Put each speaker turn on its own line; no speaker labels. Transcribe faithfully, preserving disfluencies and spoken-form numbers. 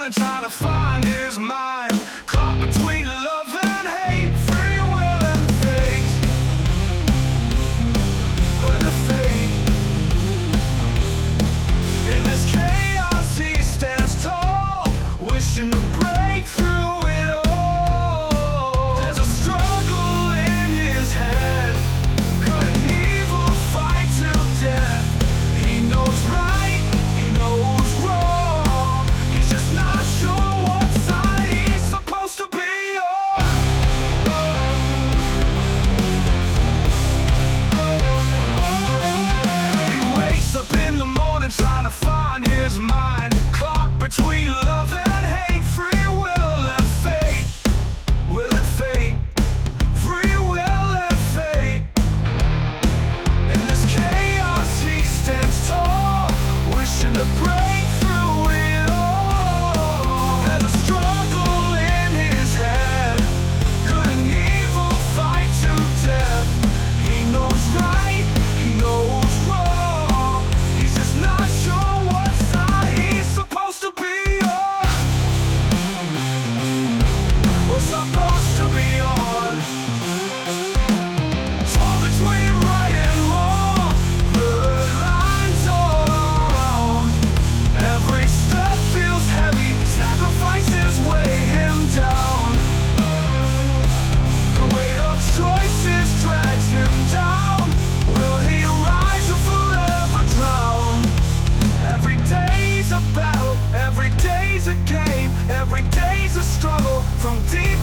morning trying to find his mind, caught between love and hate, free will and fate. With a fate. In this chaos he stands tall, wishing to break through it all. There's a struggle in his head, good and evil fight till death. He knows right, he knows wrong, he's just not sure what side he's supposed to be on. He wakes up in the morning trying to find his mind, caught between love and hate, free will and fate. Will and fate, free will and fate. In this chaos he stands tall, wishing to break through it all. There's a struggle in his head, good and evil fight to death. He knows right, he knows wrong, he's just not sure what side he's supposed to be on. We're supposed to be on. Torn between right and wrong, blurred lines all around. Every step feels heavy, sacrifices weigh him down. The weight of choices drags him down. Will he rise or forever drown? Every day's a battle, every day's a game, every day's a struggle from deep